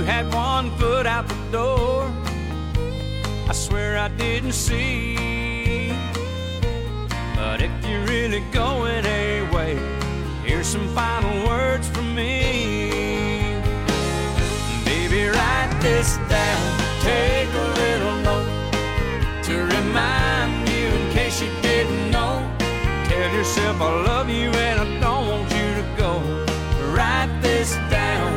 had one foot out the door. I swear I didn't see. But if you're really going away, here's some final words from me. Baby, write this down, take a little note to remind you in case you didn't know. Tell yourself I love you and I don't want you to go. Write this down.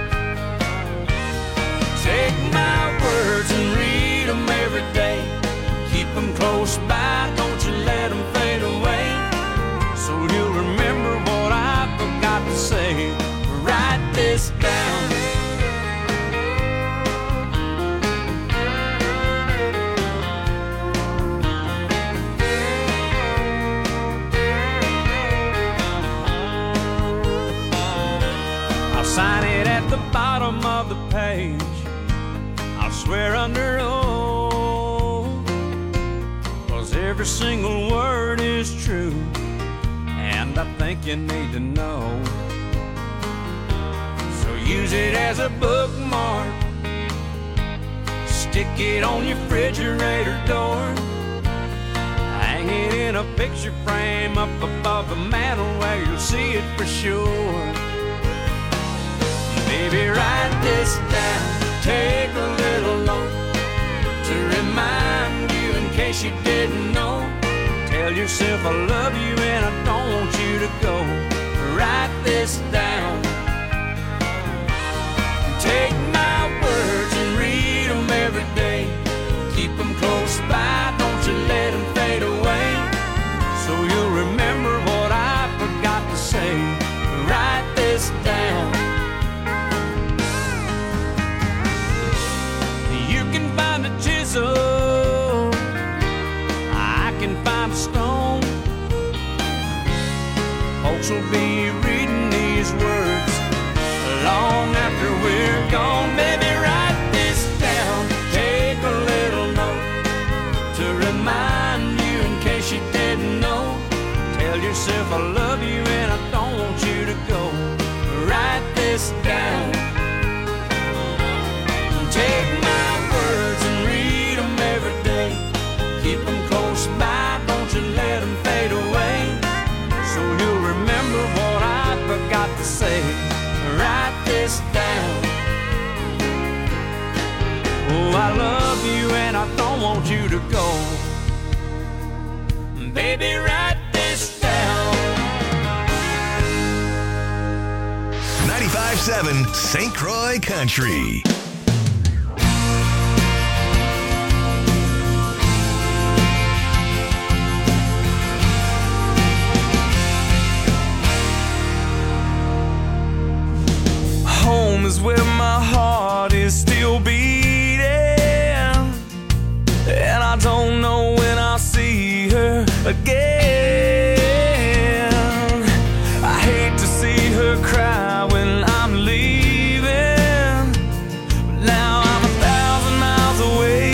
Take my words and read them every day. Keep them close by, don't you let them fade away. So you'll remember what I forgot to say. Write this down. I'll sign it at the bottom of the page. I'll swear under oath, 'cause every single word is true, and I think you need to know. So use it as a bookmark, stick it on your refrigerator door, hang it in a picture frame up above the mantel where you'll see it for sure. Baby, write this down, take a little note to remind you in case you didn't know. Tell yourself I love you and I don't want you to go. Write this down. Take my words and read them every day. Keep them close by, don't you let them fade away. So you'll remember what I forgot to say. Write this down. You can find a chisel, I can find a stone. Folks will be reading these words long after we're gone. Baby, write this down, take a little note to remind you in case you didn't know. Tell yourself I love you and I don't want you to go. Write this down. Take my words and read them every day. Keep them close by, don't you let them fade away. So you'll remember what I forgot to say. Write this down. Oh, I love you and I don't want you to go. Baby, write this down. 95.7 St. Croix Country. Home is where my heart is still beating, and I don't know when I'll see her again. I hate to see her cry when I'm leaving, but now I'm 1,000 miles away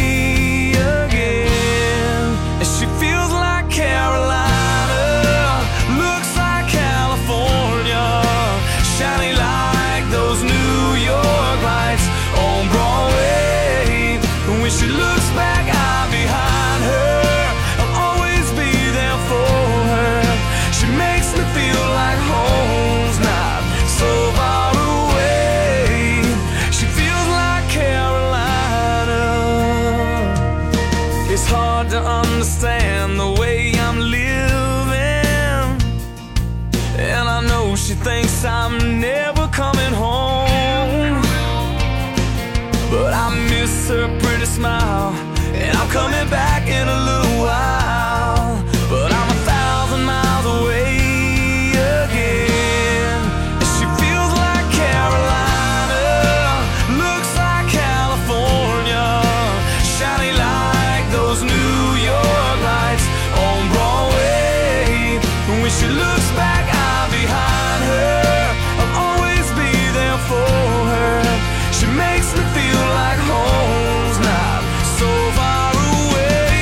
again. And she feels like Carolina, looks like California, shiny like those New York lights on Broadway. And when she looks back, I'm behind her. I'll always be there for her. She makes me feel like home's not so far away. She feels like Carolina. It's hard to understand the way I'm living, and I know she thinks I'm never coming home. But I miss her pretty smile, and I'm coming back in a little while. But I'm 1,000 miles away again. And she feels like Carolina, looks like California, shiny like those New York lights on Broadway. And when she looks back, I'm behind her. I'll always be there for her. She makes me feel like home's not so far away.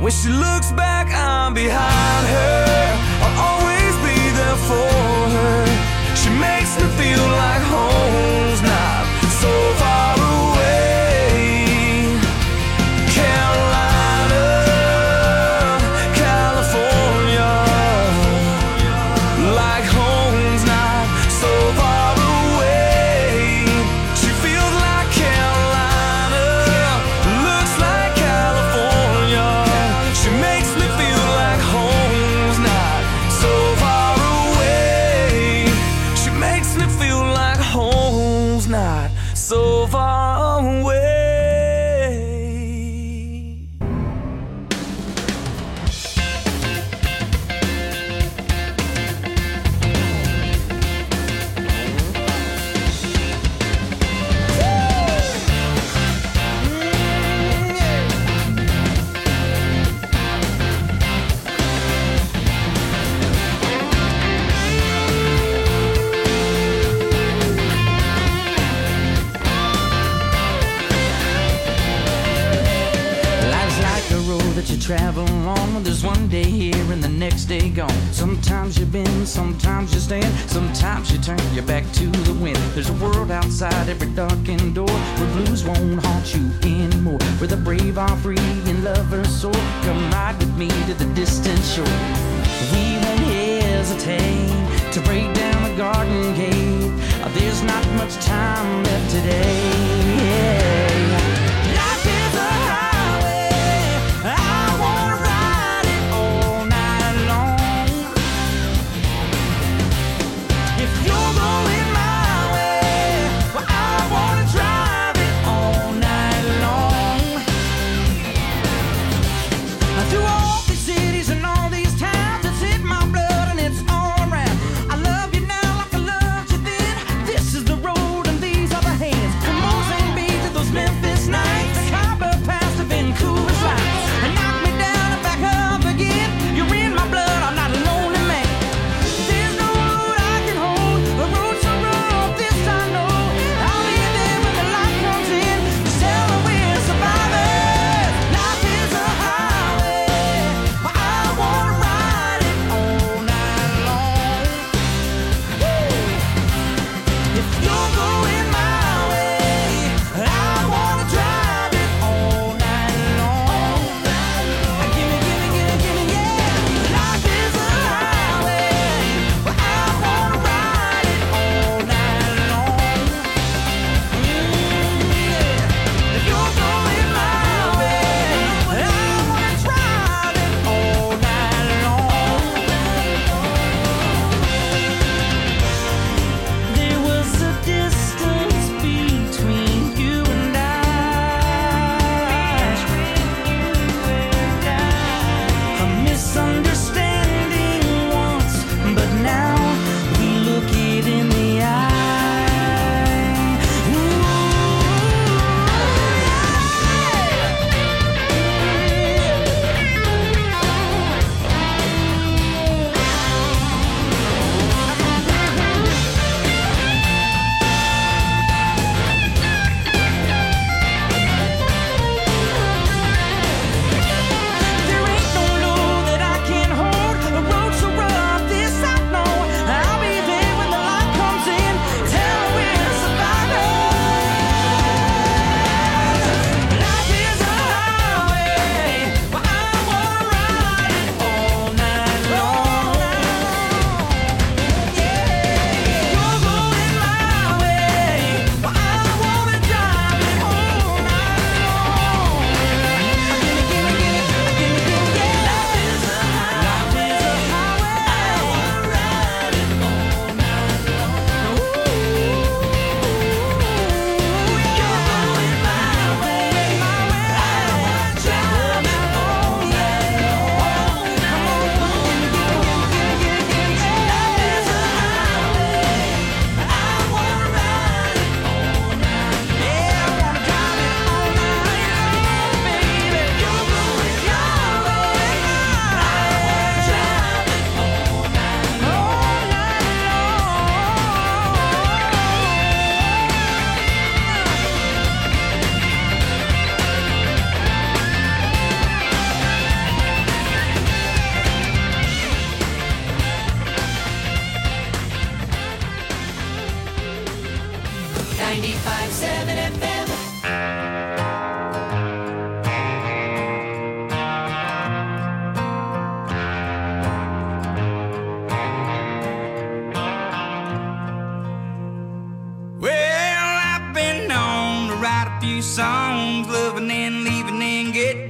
When she looks back, I'm behind her. I'll always be there for her. She makes me feel like home's not so far away. Carolina, California, like home's not so far away. She feels like Carolina, looks like California. She makes me feel like home's not so far away. She makes me feel like home's not so far away. You travel on, there's one day here and the next day gone. Sometimes you bend, sometimes you stand, sometimes you turn your back to the wind. There's a world outside every darkened door where blues won't haunt you anymore, where the brave are free and lovers soar. Come ride with me to the distant shore. We won't hesitate to break down the garden gate. There's not much time left today. Life is a highway, I wanna ride it all night long. If you're going my way, well, I wanna drive it all night long. Through all these cities and all these towns, it's in my blood and it's all around. I love you now like I loved you then. This is the road and these are the hands. Come on, sing me to those memories.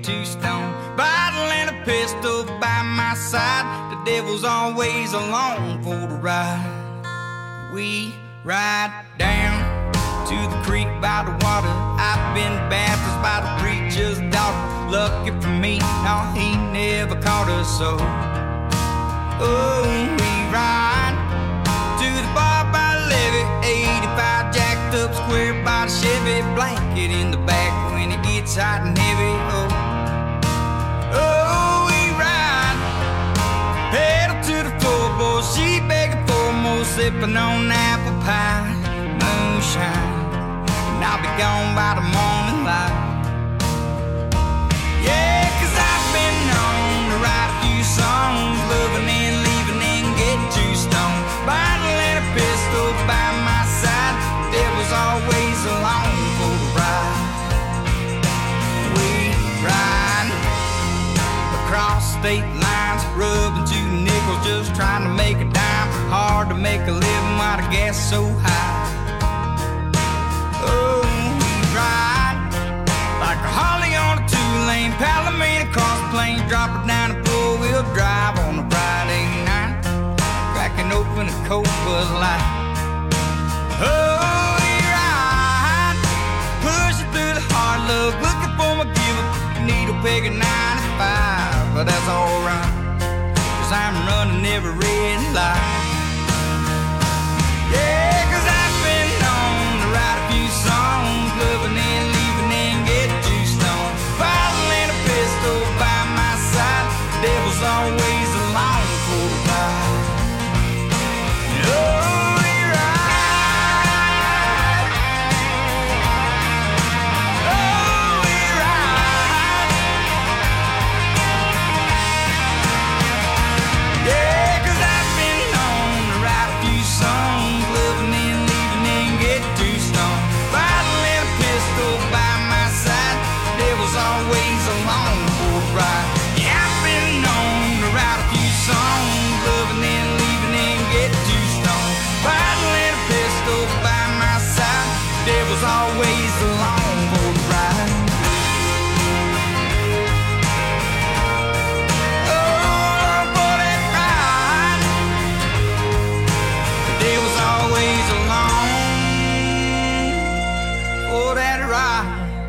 too stoned. Bottle and a pistol by my side. The devil's always along for the ride. We ride down to the creek by the water. I've been baptized by the preacher's daughter. Lucky for me, no, he never caught us so. Oh, we ride to the bar by the levee. 85 jacked up square by the Chevy. Blanket in the back when it gets hot and heavy. Oh, we ride. Pedal to the floorboard. She begging for more, sipping on apple pie. Moonshine, and I'll be gone by the morning light. Yeah, 'cause I've been known to write a few songs, loving and leaving and getting too stoned. Bottle and a pistol by my side. The devil's always along for the ride. We ride across state lines, rubbing 2 nickels, just trying to make a dime. Hard to make a living while the gas is so high. Oh, we ride like a Harley on a 2-lane Palomino cross plain, drop it down and 4-wheel drive on a Friday night, cracking open a cold Bud Light. Oh, we ride, pushing through the hard luck, looking for my giver, needle peg at 95, but that's alright, 'cause I'm running every red light. Yeah, 'cause I've been known to write a few songs, loving and leaving and getting too stoned. Bottle and a pistol by my side. The devil's always along for the ride. Oh, we ride. Oh, we ride. Yeah, 'cause I've been known to write a few songs, loving and leaving and getting too stoned. Bottle and a pistol by my side. The devil's always along for the ride. Yeah, I've been known to write a few songs, loving and leaving and getting too stoned. Bottle and a pistol by my side. The devil's always along for the ride. Oh, for that ride. The devil's always along for that ride.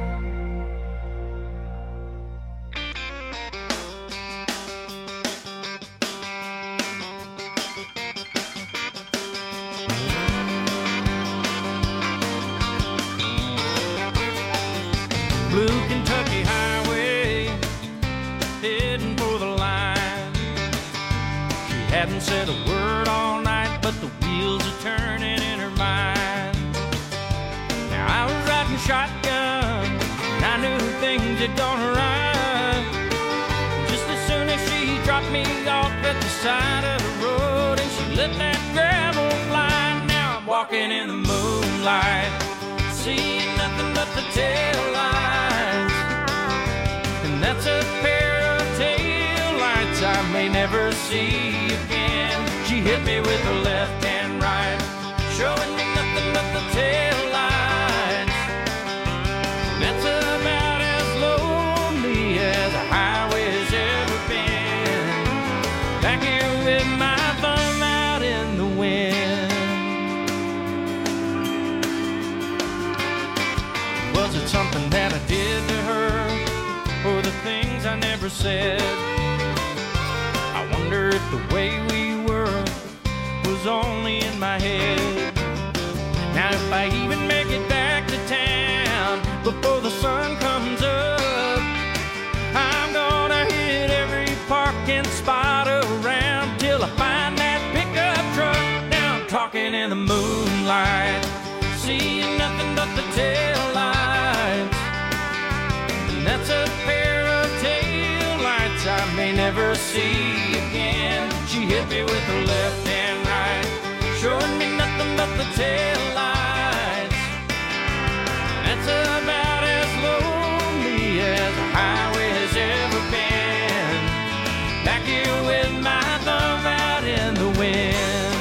Blue Kentucky Highway, heading for the line. She hadn't said a word all night, but the wheels are turning in her mind. Now I was riding shotgun, and I knew things had gone right. Just as soon as she dropped me off at the side of the road, and she let that gravel fly. Now I'm walking in the moonlight, seeing nothing but the tail lights, and that's a pair of tail lights I may never see again. She hit me with her left and right, showing me nothing but the tail lights. And that's about as lonely as a highway has ever been. Back here with my thumb out in the wind. Was it something that I did to her, or the things I never said? I wonder if the way we were was only in my head. Now if I even make it back to town before the sun comes up, I'm gonna hit every parking spot around till I find that pickup truck. Now I'm talking in the moonlight, seeing nothing but the tail lights, and that's a pair of tail lights I may never see again. She hit me with her left and right, showing me nothing but the tail lights. That's about as lonely as a highway has ever been. Back here with my thumb out in the wind.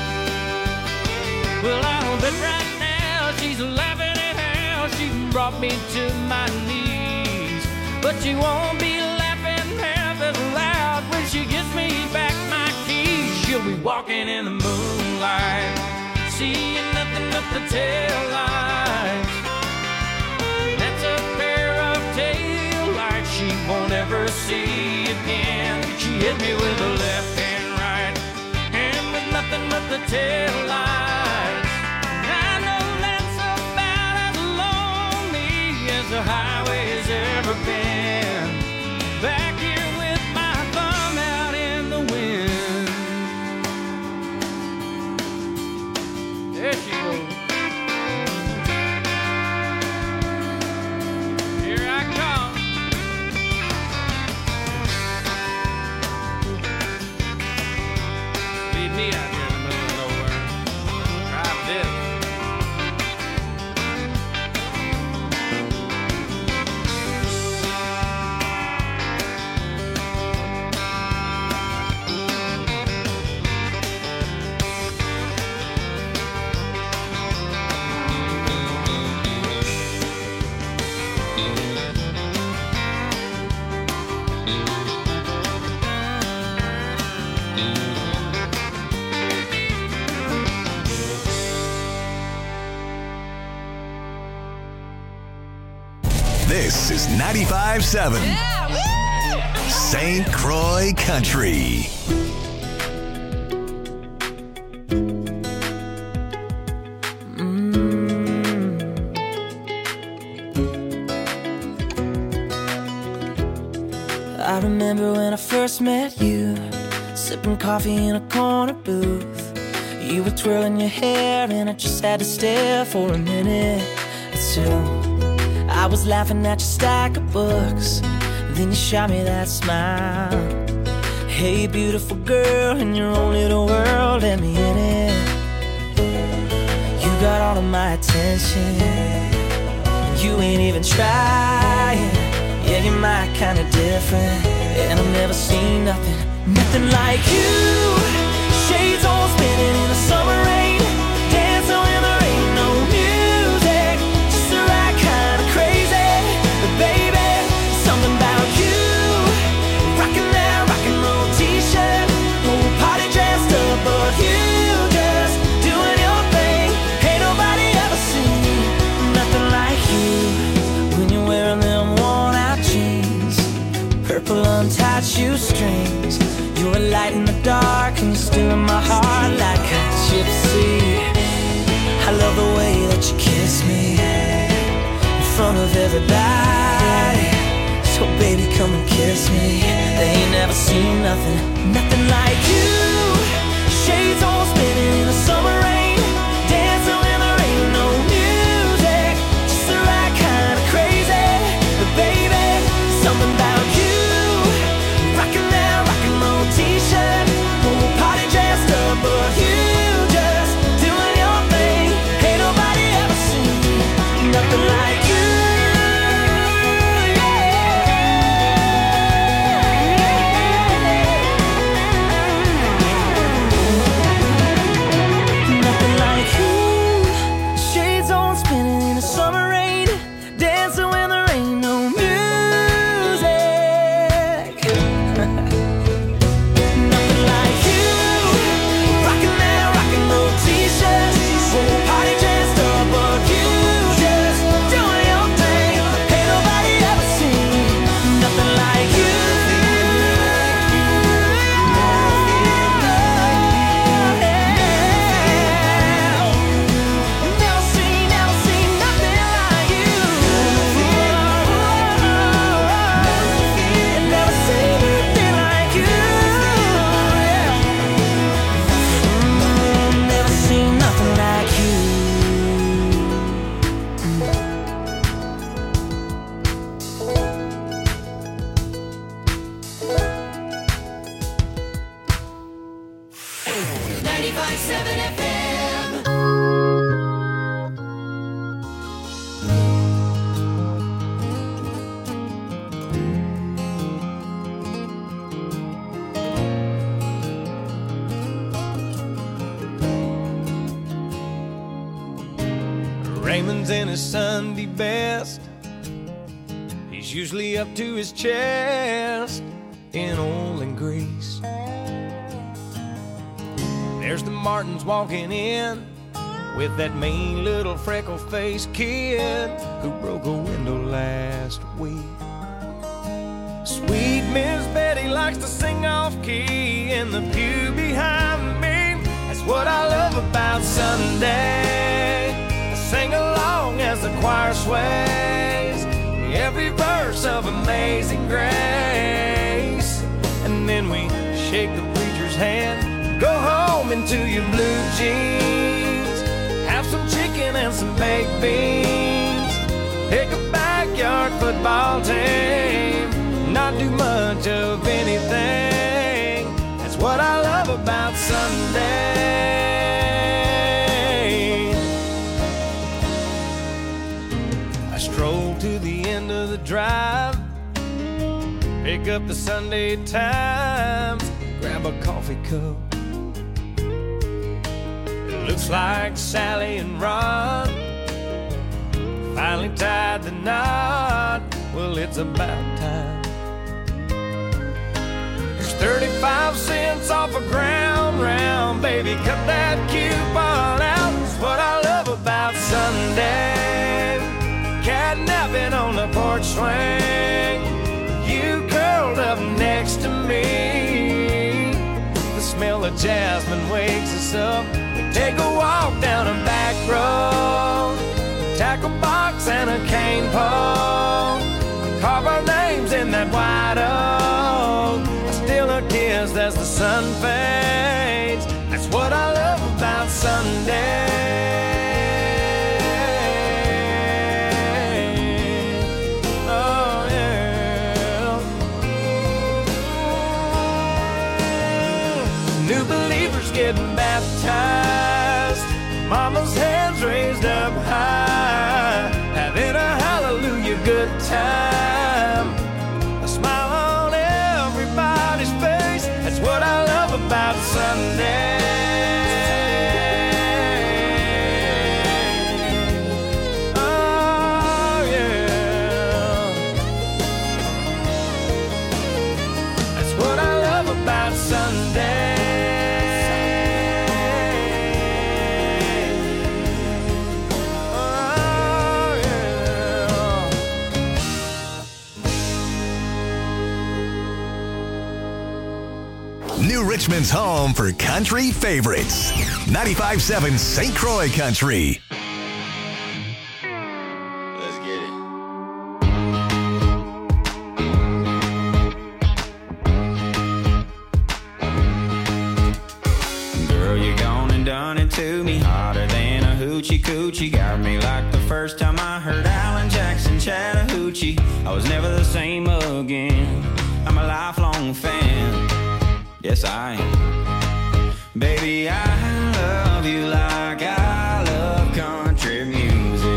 Well, I don't bet right now she's laughing at how she brought me to my knees. But but she won't be laughing half as loud when she gives me back my keys. She'll be walking in the moonlight, seeing nothing but the taillights. That's a pair of taillights she won't ever see again. She hit me with a left and right, and with nothing but the taillights. I know that's about as lonely as the highway has ever been. Back here with my thumb out in the wind. There she goes. Here I come. Leave me out here in the middle of nowhere. Try this. This is 95.7 St. Croix Country. I remember when I first met you, sipping coffee in a corner booth. You were twirling your hair and I just had to stare for a minute or two. I was laughing at your stack of books, then you shot me that smile. Hey beautiful girl, in your own little world, let me in it. You got all of my attention, you ain't even trying. Yeah, you're my kind of different, and I've never seen nothing like you. Shades all spinning in the summer rain, dancing when there ain't no music, just the right kind of crazy. But baby, something about you, rocking that rock and roll t-shirt, whole party dressed up, but you just doing your thing. Ain't nobody ever seen nothing like you when you're wearing them worn-out jeans, purple untied shoestrings. You're a light in the dark and you're still in my heart like a gypsy. I love the way that you kiss me in front of everybody. So baby, come and kiss me. They ain't never seen nothing like you. Shades all spinning in the summer rain, dancing when there ain't no music, just the right kind of crazy. But baby, something about you, rocking that rock and roll t-shirt, whole party dressed up, but you just doing your thing. Ain't nobody ever seen nothing like you. Nothing like you. Shades on spinning in the summer rain, dancing when there ain't no music. Nothing like you, rocking that rock and roll t-shirt, whole party dressed up, but you just doing your thing. Ain't nobody ever seen nothing like you. Never seen nothing like you. Never seen nothing like you. Never seen nothing like you. 95.7 FM. Raymond's in his Sunday best. He's He's usually up to his chest in oil and grease. There's the Martins walking in with that mean little freckle-faced kid who broke a window last week. Sweet Miss Betty likes to sing off-key in the pew behind me. That's what I love about Sunday. I sing along as the choir sways every verse of Amazing Grace. And then we shake the preacher's hand, go home into your blue jeans, have some chicken and some baked beans, pick a backyard football team, not do much of anything. That's what I love about Sunday. I stroll to the end of the drive, pick up the Sunday Times, grab a coffee cup. It looks like Sally and Ron finally tied the knot. Well, it's about time. There's 35 cents off a ground round. Baby, cut that coupon out. That's what I love about Sunday. Catnapping on the porch swing, you curled up next to me. The smell of jasmine wakes us up. We take a walk down a back road, tackle box and a cane pole, carve our names in that white oak. I steal a kiss as the sun fades. That's what I love about Sunday. Oh yeah. New believers getting baptized, mama's hands raised up high, having a hallelujah good time, a smile on everybody's face. That's what I love about Sunday. Oh yeah, that's what I love about Sunday. New Richmond's home for country favorites. 95.7 St. Croix Country. Let's get it. Girl, you gone and done it to me, hotter than a hoochie coochie. Got me like the first time I heard Alan Jackson Chattahoochee. I was never the same again. I'm a lifelong fan. Yes, I am. Baby, I love you like I love country music.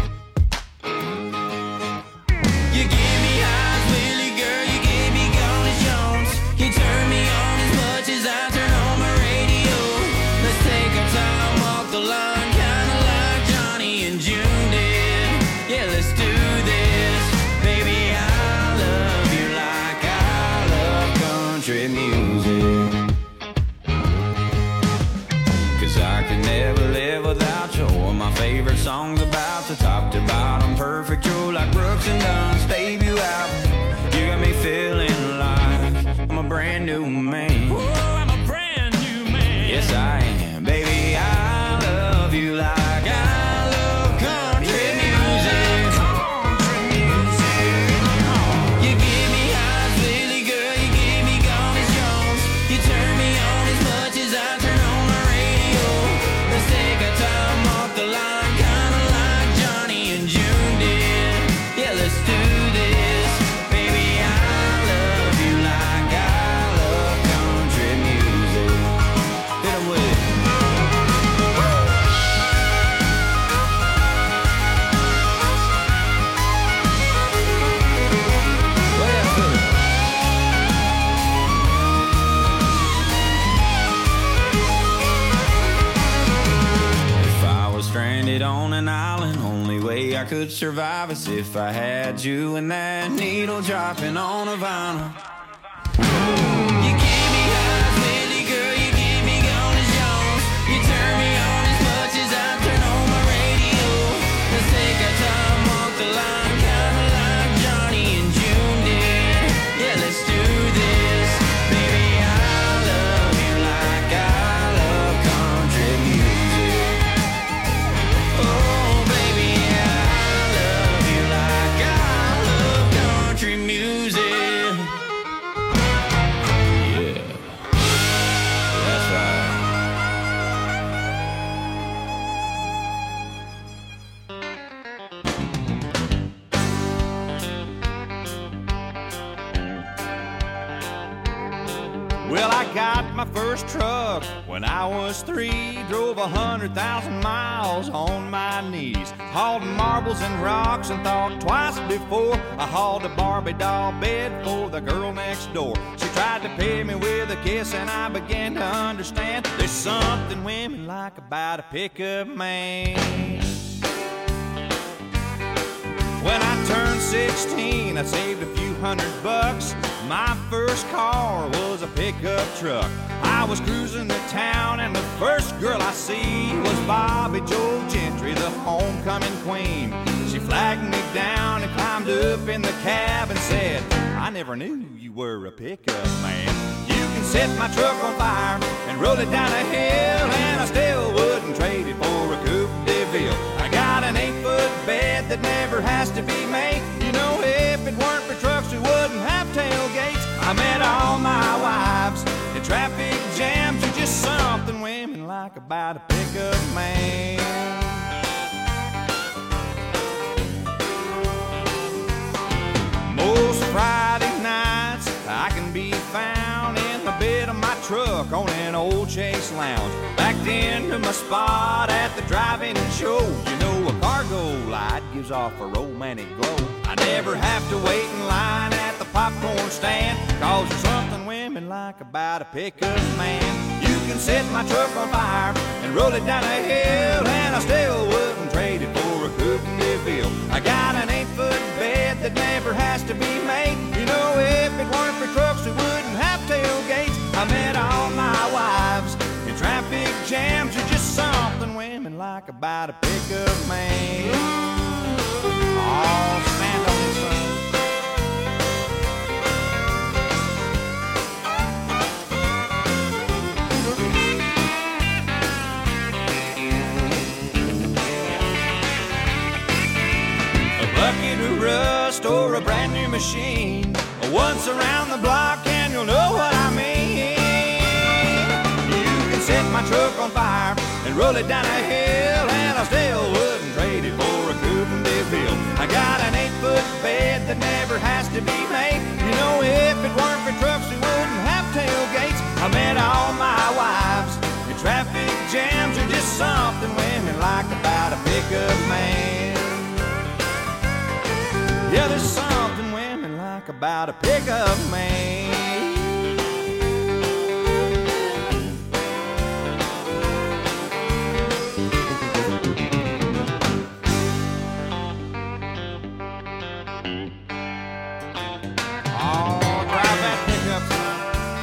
You give me eyes, Willie, girl, you give me Gone as Jones. You turn me on as much as I turn on my radio. Let's take our time, walk the line, kinda like Johnny and June did. Yeah, let's do this. Baby, I love you like I love country music. I could never live without you, or my favorite songs about the top to bottom, perfect. You're like Brooks and Dunn's debut album. You got me feeling like I'm a brand new man. Whoa, I'm a brand new man. Yes, I am. Baby, I love you like I love country music. Country music. You give me eyes, Lily girl, you give me Gone as Jones. You turn me on as much as I turn on my radio. Let's take our time off the line, kinda could survive as if I had you and that needle dropping on a vinyl. You give me highs, Lily girl, you give me gone as Jones. You turn me on as much as I turn on my radio. Let's take our time, walk the line, kinda like Johnny and June did. Yeah, let's do this. Baby, I love you like I love country music. Oh, baby, I love you like I love country music. Yeah, that's right. Well, I got my first truck when I was 3. Drove 100,000 miles on my knees. Hauled marbles and rocks and thought twice before I hauled a Barbie doll bed for the girl next door. She tried to pay me with a kiss and I began to understand there's something women like about a pickup man. When I turned 16, I saved a few $100. My first car was a pickup truck. I was cruising to town and the first girl I see was Bobby Joe Gentry, the homecoming queen. She flagged me down and climbed up in the cab and said, I never knew you were a pickup man. You can set my truck on fire and roll it down a hill, and I still wouldn't trade it for a Coupe de Ville. I got an 8-foot bed that never has to be made. You know, if it weren't for trucks, we wouldn't have tailgates. I met all my wives in traffic jams. You're just something women like about a pickup man. Most Friday nights I can be found in the bed of my truck on an old Chase Lounge, backed into my spot at the drive-in show. You know, a cargo light gives off a romantic glow. I never have to wait in line at the popcorn stand, 'cause there's something women like about a pickup man. You can set my truck on fire and roll it down a hill, and I still wouldn't trade it for a Coupe de Ville. I got an 8-foot bed that never has to be made. You know, if it weren't for trucks, we wouldn't have tailgates. I met all my wives in traffic jams. You're just something women like about a pickup man. Oh, stand on this one. A bucket of rust or a brand new machine, once around the block and you'll know what I mean. You can set my truck on fire and roll it down a hill, and I still wouldn't trade it for a Coupe de Ville. I got an 8-foot bed that never has to be made. You know, if it weren't for trucks, we wouldn't have tailgates. I met all my wives in traffic jams. Are just something women like about a pickup man. Yeah, there's something women like about a pickup man. Oh, drive that pickup, son.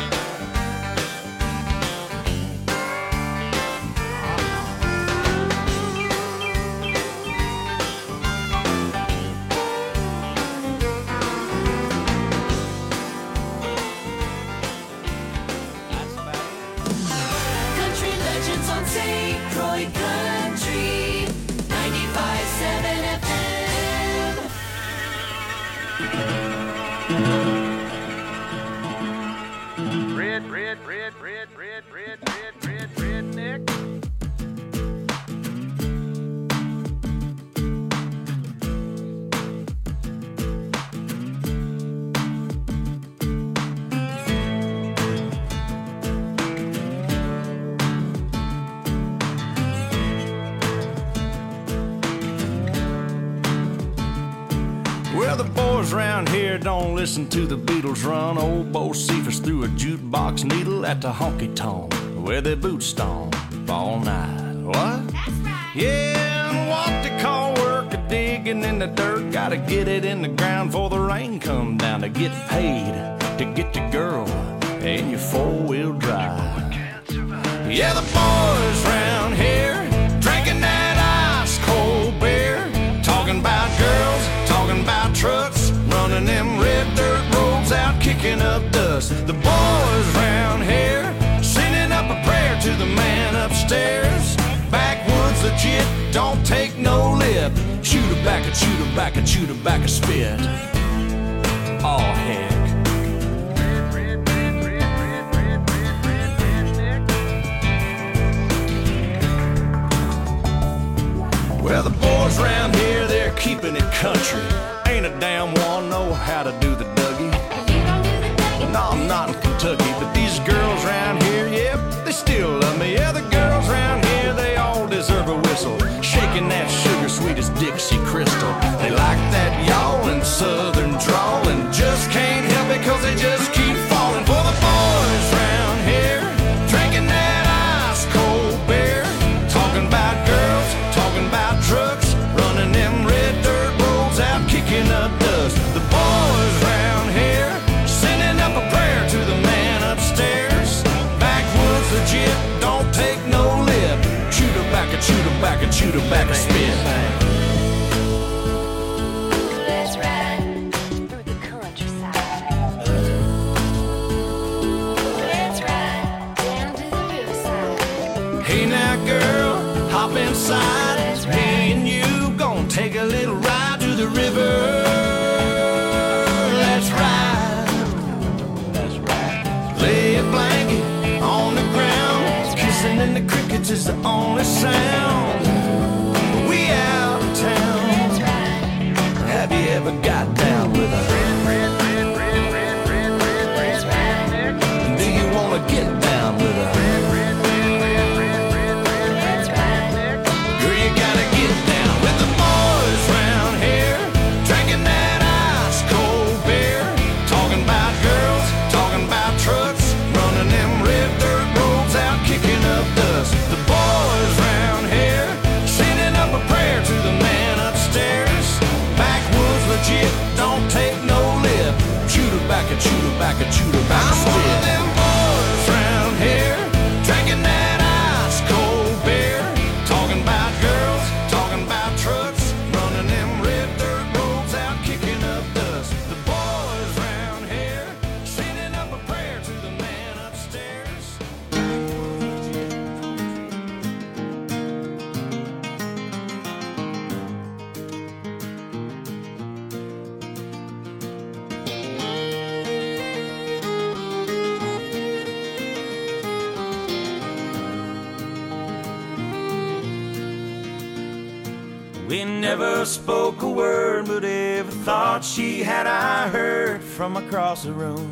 Country legends on St. Croix Country 95.7 FM. Redneck. Well, the boys around here don't listen to the Beatles run. Old Bo Cephas threw a jukebox needle at the honky-tonk where they boot stomp all night. What? That's right. Yeah, and what they call work a dig digging in the dirt, gotta get it in the ground before the rain come down to get paid, to get your girl and your four-wheel drive. Yeah, the boys round here drinking that ice cold beer, talking about girls, talking about trucks, running them red dirt roads out, kicking up dust. The boys round here sending up a prayer to the man upstairs. Backwoods legit, don't take no lip. Shoot her back and shoot her back and shoot her back a spit. Oh heck. Well, the boys around here, they're keeping it country. Ain't a damn one know how to do the Dougie. No, I'm not in Kentucky, but these girls around here, yep, they still love me. Yeah, the girls around here, they all deserve a whistle. Shaking that sugar sweet as Dixie Crystal. They like that yawling southern drawl and just can't help it cause they just keep falling for the boys around here. Drinking that ice cold beer, talking about girls, talking about trucks, running them red dirt roads out, kicking up dust. The boys round here sending up a prayer to the man upstairs. Backwoods legit, don't take no lip. Shoot her back and shoot her back and shoot her back and spit. Let's ride through the countryside. Let's ride down to the riverside. Hey now girl, hop inside. Me and you gon' take a little ride to the river. Let's ride. Let's ride. Lay a blanket on the ground. Kissing in the crickets is the only sound. We out of town. Let's ride. Have you ever got down with a Let's ride. do you wanna get down with a Let's ride. girl, you gotta get down with the boys round here, drinking that ice cold beer, talking about girls, talking about trucks, running them red dirt roads out, kicking up dust. The boys round here sending up a prayer to the man upstairs. Backwoods legit, don't take no lip. Shoot her back and shoot her back and shoot her back. I'm one of them boys round here, drinking that ice cold beer, talking about girls, talking about trucks, running them red dirt roads out, kicking up dust. The boys round here sending up a prayer to the man upstairs. We never spoke a word, but every thought she had I heard from across the room.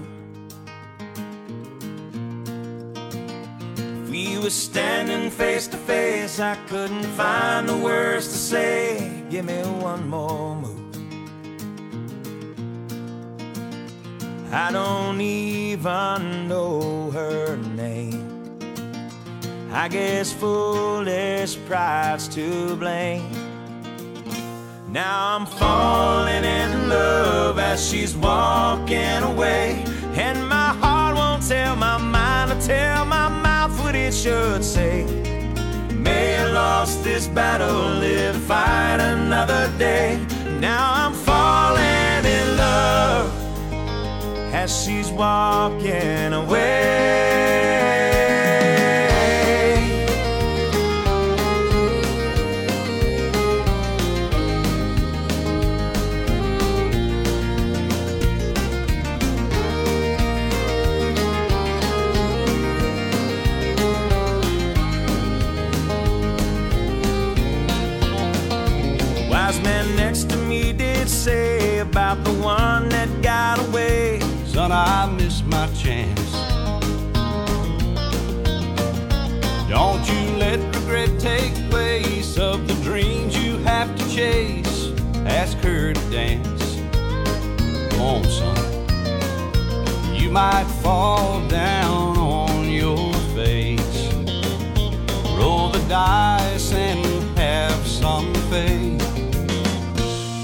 If we were standing face to face, I couldn't find the words to say. Give me one more move. I don't even know her name. I guess foolish pride's to blame. Now I'm falling in love as she's walking away, and my heart won't tell my mind or tell my mouth what it should say. May I lost this battle, live to fight another day. Now I'm falling in love as she's walking away. Wise man next to me did say about the one that got away. Son, I missed my chance. Don't you let regret take place of the dreams you have to chase. Ask her to dance. Come on, son. You might fall down on your face. Roll the dice and have some faith.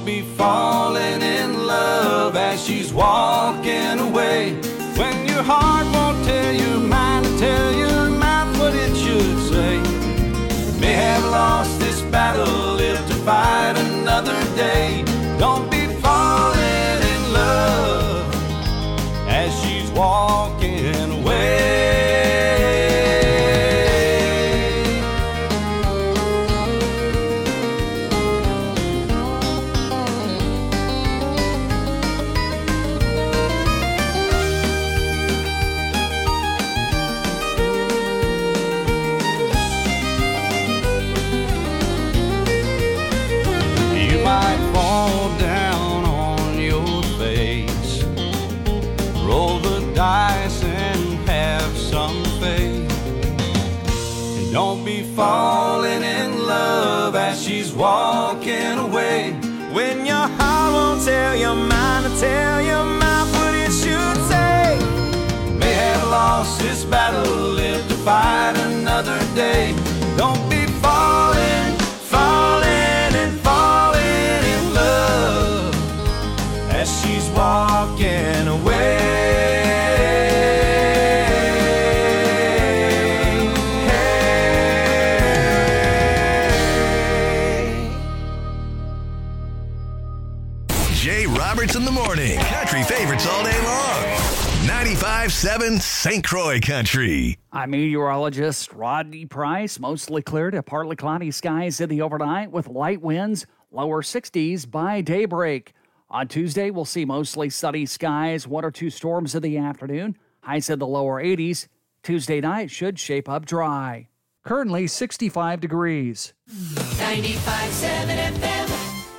be falling in love as she's walking away. When your heart won't tell your mind to tell your mouth what it should say. May have lost this battle, live to fight another day. Don't be falling in love as she's walking away. Don't be falling in love as she's walking away. When your heart won't tell your mind to tell your mouth what it should say. May have lost this battle, live to fight another day. Don't be falling, falling and falling in love as she's walking away. In the morning, country favorites all day long. 95.7 St. Croix Country. I'm meteorologist Rodney Price. Mostly clear to partly cloudy skies in the overnight with light winds, lower 60s by daybreak. On Tuesday, we'll see mostly sunny skies, 1 or 2 storms in the afternoon, highs in the lower 80s. Tuesday night should shape up dry. Currently 65 degrees. 95.7 FM.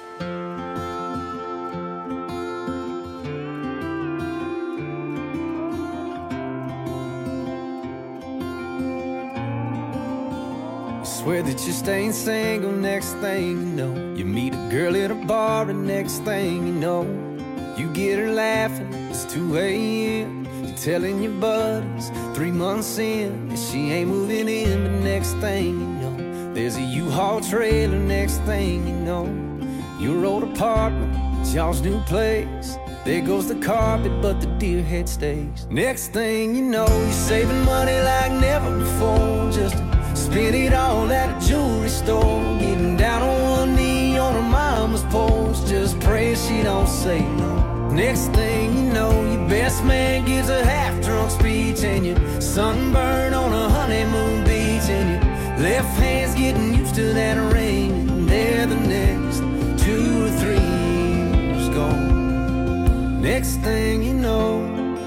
Swear that you're staying single, next thing you know, you meet a girl at a bar, and next thing you know, you get her laughing, it's 2 a.m. You're telling your buddies 3 months in that she ain't moving in, but next thing you know, there's a U-Haul trailer, next thing you know, your old apartment, it's y'all's new place. There goes the carpet, but the deer head stays. Next thing you know, you're saving money like never before, just spend it all at a jewelry store, getting down on one knee on her mama's porch, just pray she don't say no. Next thing you know, your best man gives a half-drunk speech, and you're sunburned on a honeymoon beach, and your left hand's getting used to that ring, and there the next 2 or 3 years gone. Next thing you know,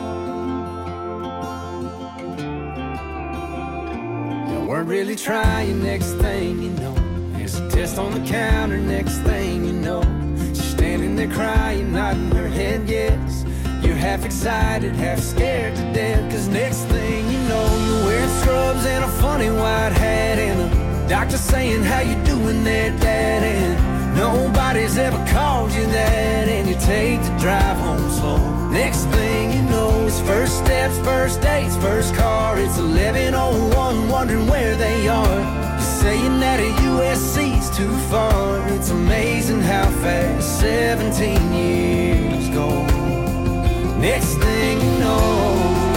weren't really trying, next thing you know, there's a test on the counter, next thing you know, she's standing there crying, nodding her head yes. You're half excited, half scared to death, cause next thing you know, you're wearing scrubs and a funny white hat, and the doctor saying, how you doing there, Dad? And nobody's ever called you that, and you take the drive home slow. Next thing you know, it's first steps, first dates, first car. It's 11:01, wondering where they are. You're saying that at USC's too far. It's amazing how fast 17 years go. Next thing you know,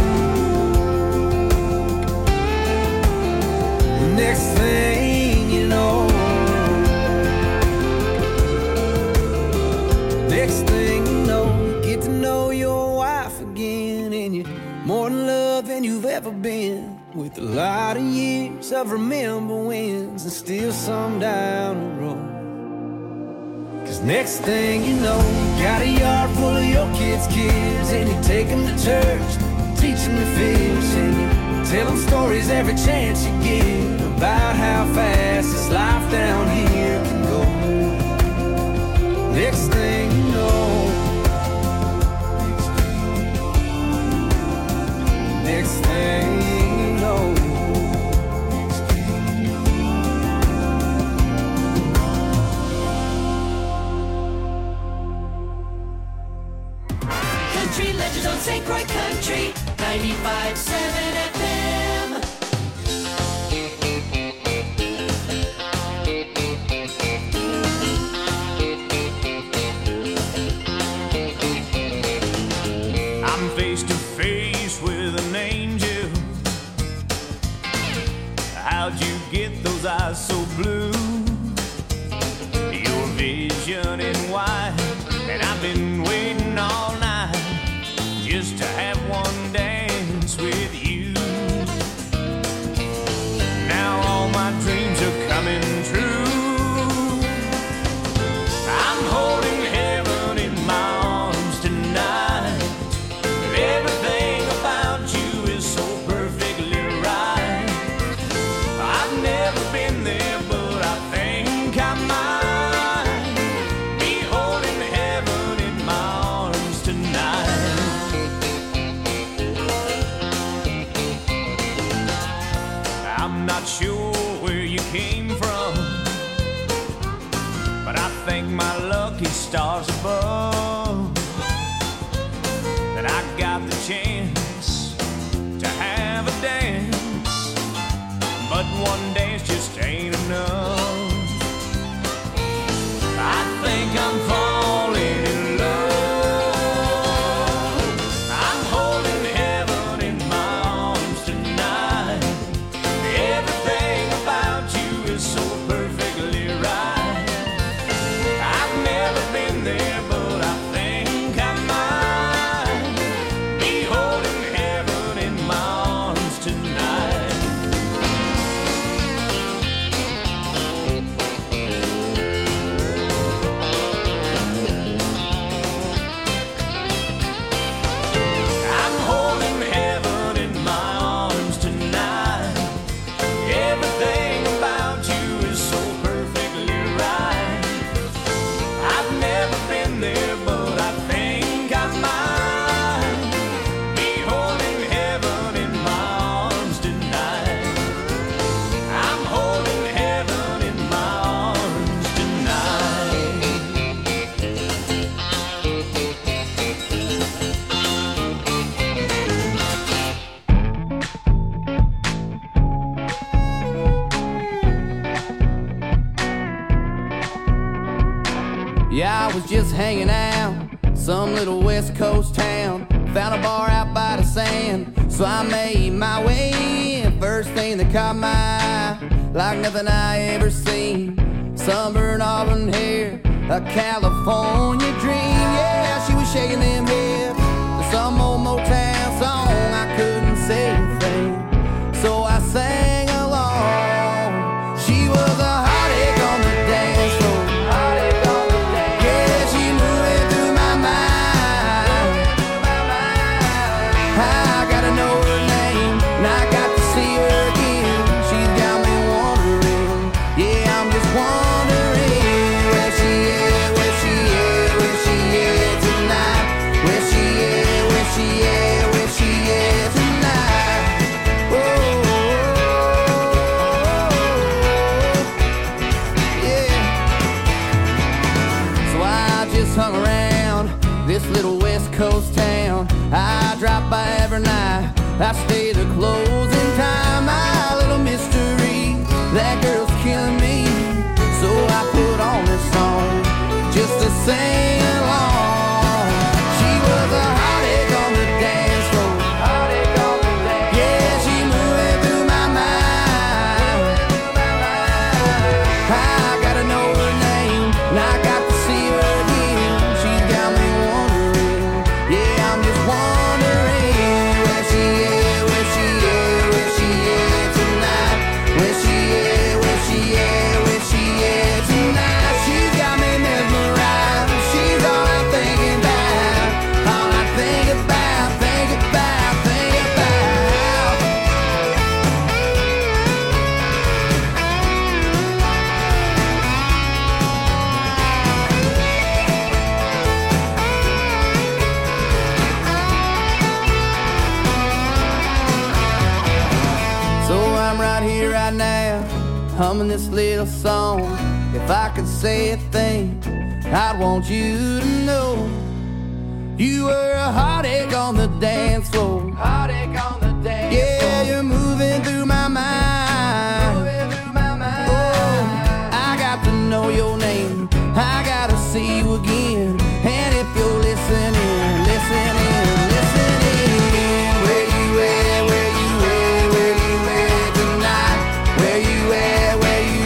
next thing you know, next thing you know, you get to know your wife again, and you're more in love than you've ever been, with a lot of years of remember wins and still some down the road. Cause next thing you know, you got a yard full of your kids' kids, and you take them to church, teach them to fish, and you tell them stories every chance you get about how fast this life down here can go. Next thing you know, next thing you know, Country Legends on St. Croix Country 95.7 FM. eyes so blue, your vision in white, and I've been waiting all night just to have one dance with you. Now all my dreams are coming true. I'm holding heaven in my arms tonight. Everything about you is so perfectly right. I've never been there, but I think I might be holding heaven in my arms tonight. I'm not sure where you came from, but I thank my lucky stars above that I got the chance to have a dance. But one dance just ain't enough. I think I'm falling in love. I'm holding heaven in my arms tonight. Everything about you is so perfectly right. I've never been there, but I think I might be holding heaven in my arms tonight. I'm holding heaven in my arms tonight. Everything about you is so perfectly right. I've never been there, but I think I might be holding heaven in my arms tonight. I'm holding heaven in my arms tonight. Yeah, I was just hanging out, some little West Coast town. Found a bar out by the sand, so I made my way in. First thing that caught my eye, like nothing I ever seen. Sunburned auburn hair, a California dream. Yeah, she was shaking them hips to some old Motown song. I couldn't say a thing, so I sang along. She was a heartache on the dance floor. Yeah, she moving through my mind. I gotta know her name, and I got to see her again. She's got me wondering, yeah, I'm just wondering where she is, where she is, where she is tonight. Where she is, where she is, where she is tonight. Oh, yeah. So I just hung around this little West Coast town. I drop by every night, I stay the closing time. My little mystery, that girl's killing me. So I put on this song just to sing along. She was a heartache on the dance floor. Yeah, she moving through my mind. I gotta know her name, and I got to see her again. She's got me wondering, yeah, I'm just wondering where she is, where she is, where she is tonight. Where she is, where she is, where she is tonight. She's got me mesmerized. She's all I'm thinking about, all I think about, think about, think about. So I'm right here, right now, humming this little song. If I could say a thing, I'd want you to know you were a heartache on the dance floor. Heartache on the dance floor. Yeah, you're moving through my mind. Moving through my mind. Oh, I got to know your name. I gotta see you again. And if you're listening, listening, listening, where you at, where you at, where you at tonight? Where you at, where you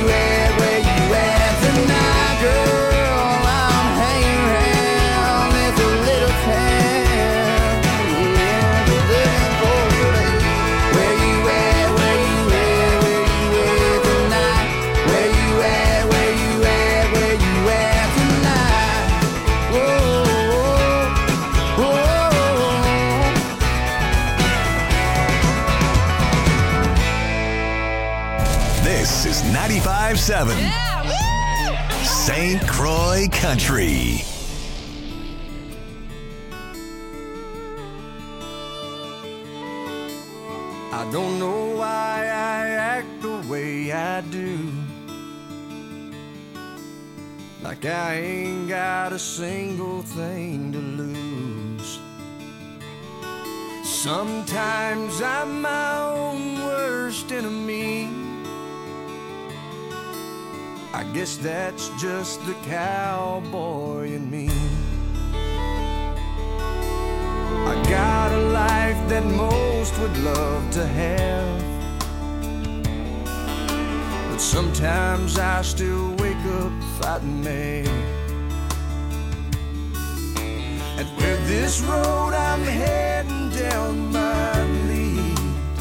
95.7 St. Croix Country. I don't know why I act the way I do, like I ain't got a single thing to lose. Sometimes I'm my own worst enemy. I guess that's just the cowboy in me. I got a life that most would love to have, but sometimes I still wake up fighting mad. And where this road I'm heading down might lead,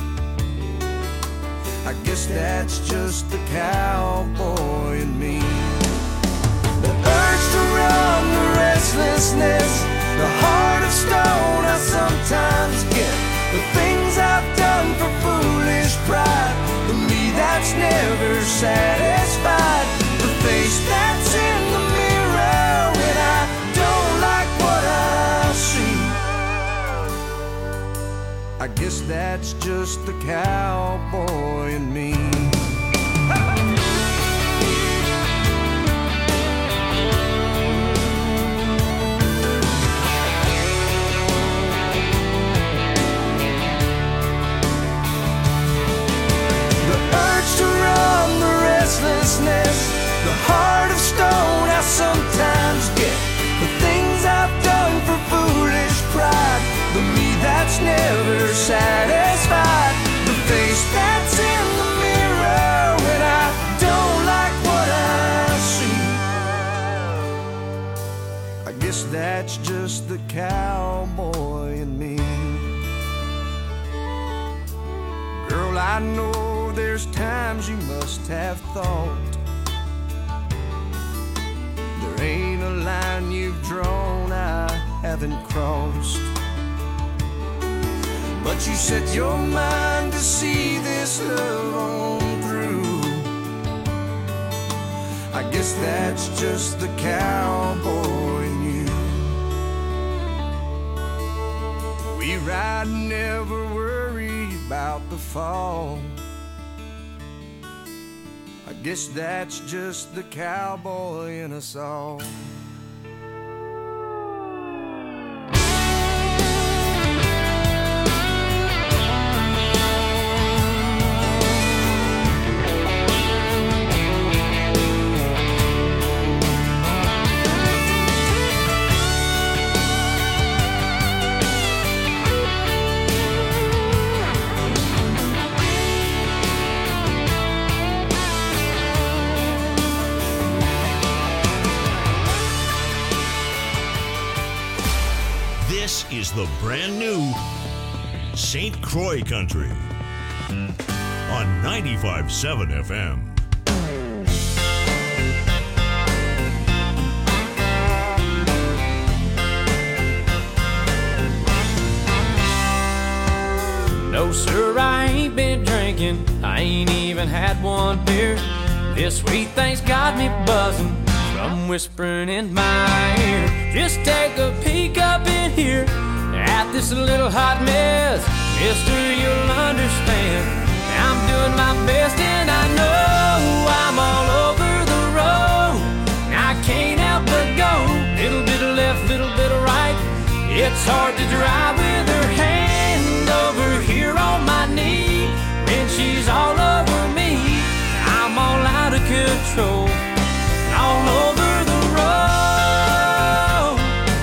I guess that's just the cowboy in me. The urge to run, the restlessness, the heart of stone I sometimes get, the things I've done for foolish pride, the me that's never satisfied, the face that's in the mirror when I don't like what I see. I guess that's just the cowboy in me. The heart of stone I sometimes get, the things I've done for foolish pride, the me that's never satisfied, the face that's in the mirror when I don't like what I see. I guess that's just the cowboy in me. Girl, I know there's times you must have thought there ain't a line you've drawn I haven't crossed, but you set your mind to see this love on through. I guess that's just the cowboy in you. We ride, never worry about the fall. I guess that's just the cowboy in us all. This is the brand new St. Croix Country on 95.7 FM. No, sir, I ain't been drinking. I ain't even had one beer. This sweet thing's got me buzzing from whispering in my ear. Just take a peek up in here at this little hot mess. Mister, you'll understand. I'm doing my best and I know I'm all over the road. I can't help but go. Little bit of left, little bit of right. It's hard to drive with her hand over here on my knee. When she's all over me, I'm all out of control. All over the road.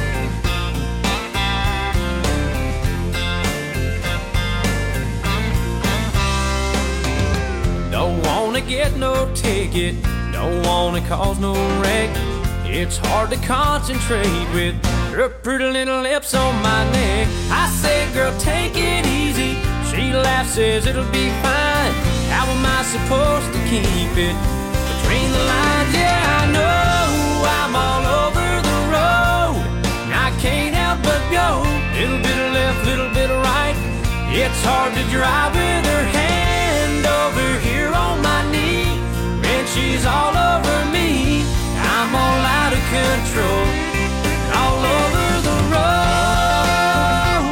Don't wanna get no ticket, don't wanna cause no wreck. It's hard to concentrate with her pretty little lips on my neck. I say, girl, take it easy. She laughs, says it'll be fine. How am I supposed to keep it between the lines? Yeah, I know I'm all over the road. I can't help but go. Little bit of left, little bit of right. It's hard to drive with her hand over here on my knee. When she's all over me. I'm all out of control, all over the road.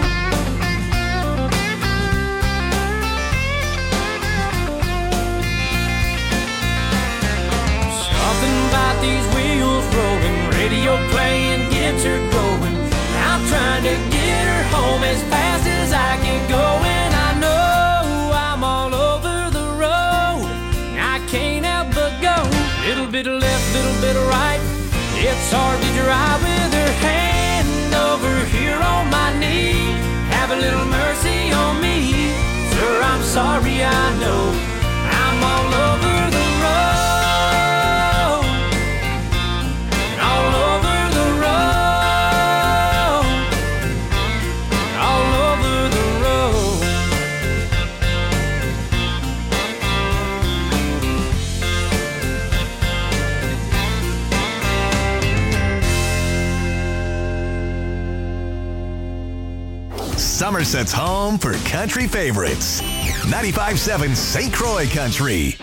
Something about these wheels rolling, radio playing gets her going. I'm trying to get her home as fast as I can go, and I know I'm all over the road. I can't help but go. Little bit of left, little bit of right. It's hard to drive with her hand over here on my knee. Have a little mercy on me, sir, I'm sorry, I know I'm all over the road, all over the road, all over the road. Somerset's home for country favorites. 95.7 St. Croix Country.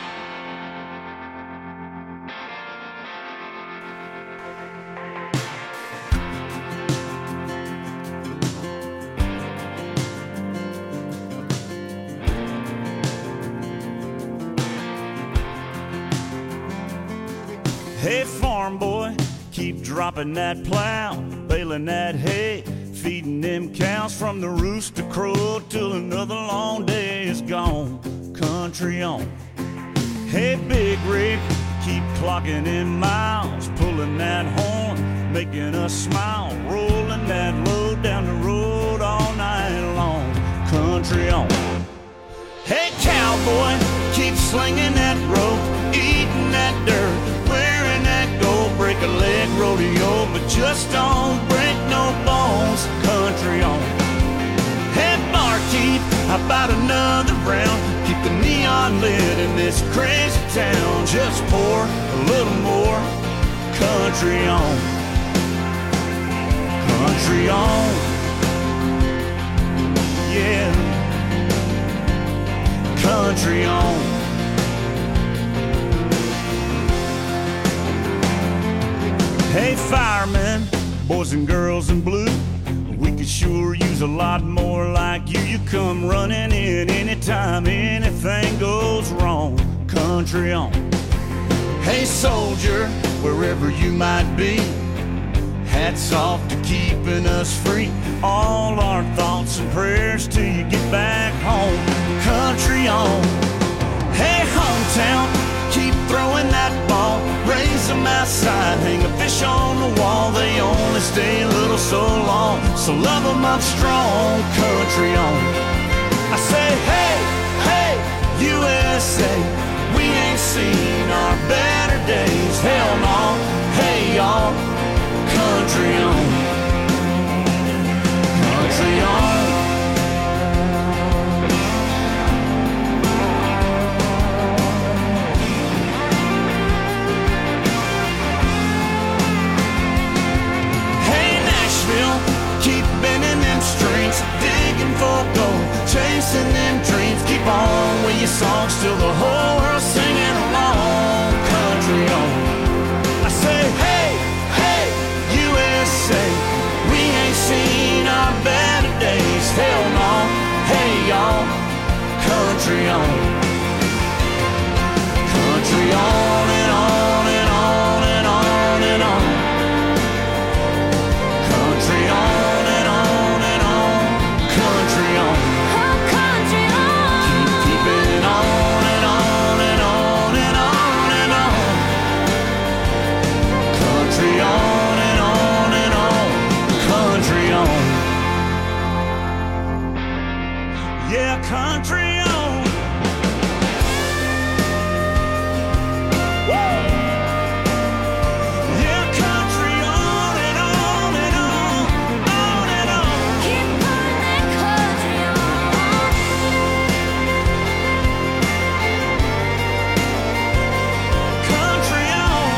Hey, farm boy, keep dropping that plow, baling that hay, feeding them cows from the rooster crow till another long day is gone. Country on. Hey, big rig, keep clocking in miles, pulling that horn, making us smile, rolling that load down the road all night long. Country on. Hey, cowboy, keep slinging that rope, eating that dirt, wearing that gold, break a leg rodeo, but just don't break no bones. Country on. Hey, barkeep, how about another round? Keep the neon lit in this crazy town. Just pour a little more. Country on. Country on. Yeah. Country on. Hey, firemen, boys and girls in blue, we could sure use a lot more like you. You come running in anytime anything goes wrong. Country on. Hey, soldier, wherever you might be, hats off to keeping us free. All our thoughts and prayers till you get back home. Country on. Hey, hometown, keep throwing that ball, raise them outside, hang a fish on the wall. They only stay a little so long, so love them up strong. Country on. I say, hey, hey, USA, we ain't seen our better days. Hell no, hey y'all. Country on. Country on. Keep bending them strings, digging for gold, chasing them dreams. Keep on with your songs till the whole world's singing along. Country on. I say, hey, hey, USA, we ain't seen our better days. Hell no, hey y'all. Country on. Country on and on and on and on and on. Country on. Country on. Woo! Yeah, country on and on and on and on. Keep putting that country on. Country on.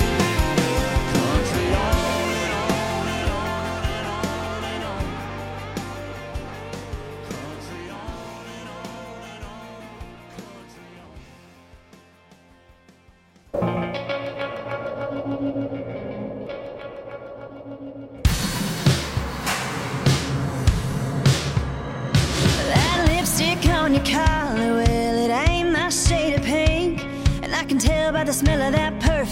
Country on and on and on and on and on.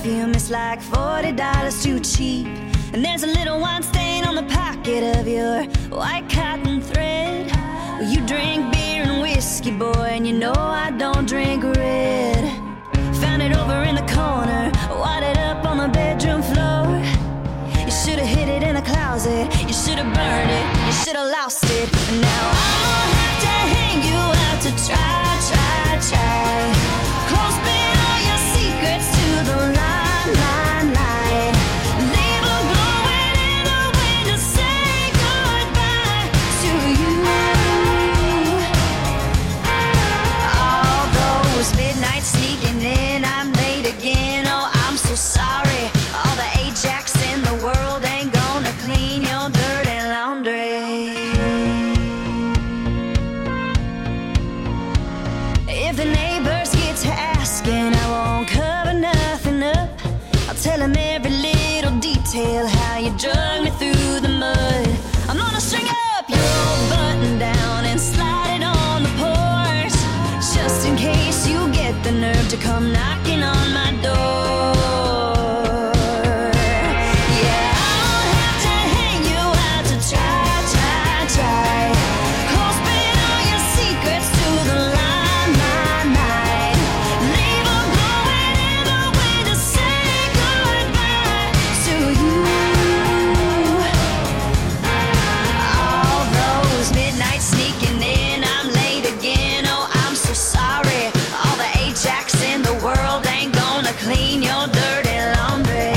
perfume is like $40 too cheap. And there's a little wine stain on the pocket of your white cotton thread. Well, you drink beer and whiskey, boy, and you know I don't drink red. Found it over in the corner, wadded up on the bedroom floor. You should have hid it in the closet, you should have burned it, you should have lost it. And now I'm gonna have to hang you out to try. Close bin all your secrets to the line. Leave them blowing in the wind to say goodbye to you. All those midnights sneaking in, I'm late again. Oh, I'm so sorry. All the Ajax in the world ain't gonna clean your dirty laundry. If the neighbors get to asking, I won't cover nothing up. I'll tell them every little detail, how you drug me through the mud. I'm gonna string up your old button down and slide it on the porch, just in case you get the nerve to come knocking on my door. Yeah, I'll have to hang you out to try. Close bin all your secrets to the line. Leave them blowing in the wind to say goodbye to you. All those midnights sneaking in, I'm late again. Oh, I'm so sorry. All the Ajax in the world ain't gonna clean your dirty laundry.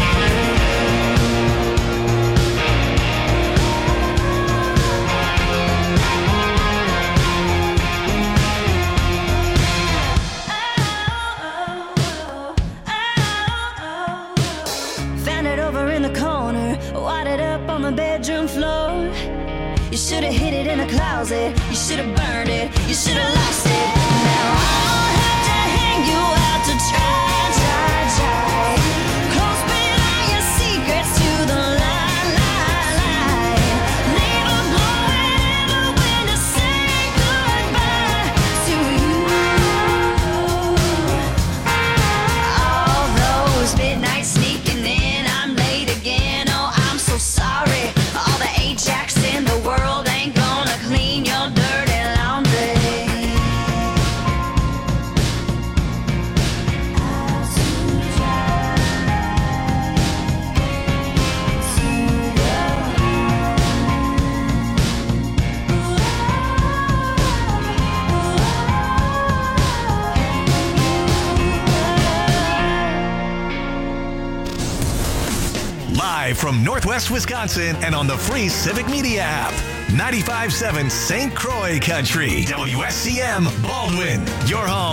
Found it over in the corner, wadded up on the bedroom floor. You should have hid it in the closet, you should have burned it, you should have lost it. Now I'll have to hang you out to try. Close bin all your secrets to the line. Leave them blowing in the wind to say goodbye to you. All those midnights sneaking in, I'm late again. Oh, I'm so sorry. All the Ajax in the world ain't gonna clean your dirty laundry. Live from Northwest Wisconsin and on the free Civic Media app. 95.7 St. Croix Country. WSCM Baldwin. Your home.